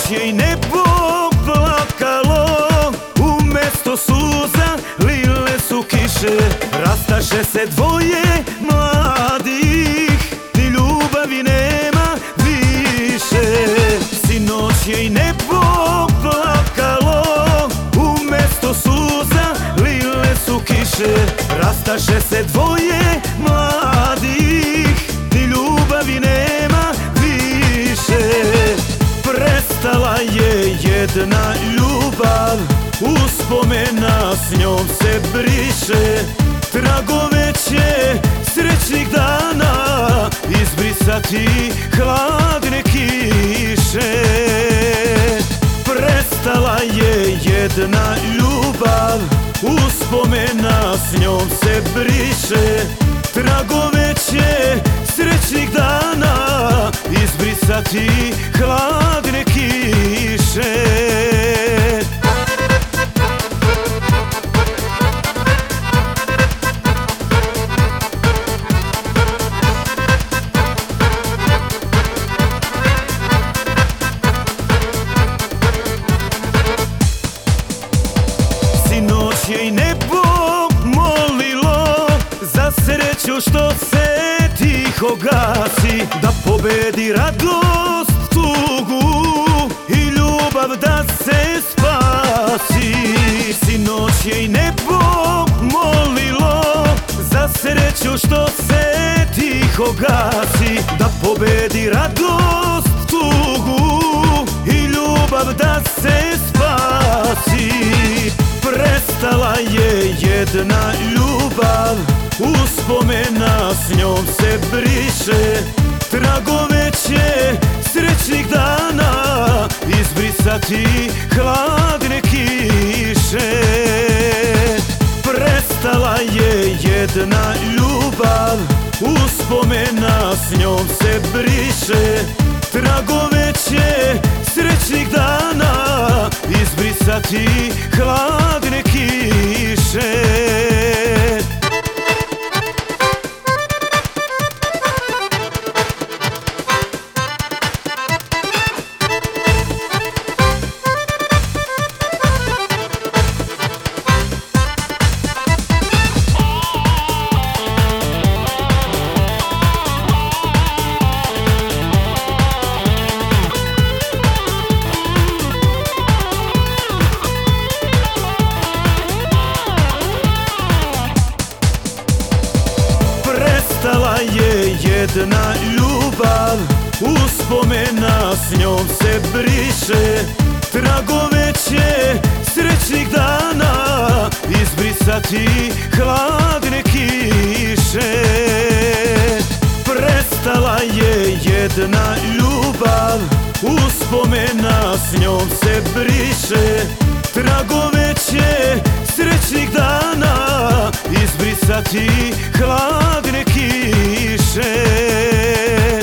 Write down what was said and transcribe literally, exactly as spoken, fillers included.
je i nebo plakalo, umesto suza lile su kiše. Rastaše se dvoje mladih, ni ljubavi nema više. Sinoć je i nebo plakalo, umesto suza lile su kiše. Rastaše se dvoje mladih, ni ljubavi nema više. Prestala je jedna ljubav, uspomena s njom se briše. Tragove će srećnih dana izbrisati hladne kiše. Prestala je jedna ljubav, uspomena s njom se briše. Tragove će srećnih dana izbrisati hladne kiše. Sinoć je i nebo molilo za sreću što se tiho gasi, da pobedi radost, tugu i ljubav da se spasi. Sinoć je i nebo molilo za sreću što se tiho gasi, da pobedi radost, tugu i ljubav da se spasi. Prestala je jedna ljubav, uspomena s njom se briše. Tragove će srećnih dana izbrisati hladne kiše. Prestala je jedna ljubav, uspomena s njom se briše. Tragove će srećnih dana izbrisati hladne kiše. Prestala je jedna ljubav, uspomena s njom se briše. Tragove će srećnih dana izbrisati hladne kiše. Prestala je jedna ljubav, uspomena s njom se briše. Tragove će srećnih dana izbrisati hladne kiše.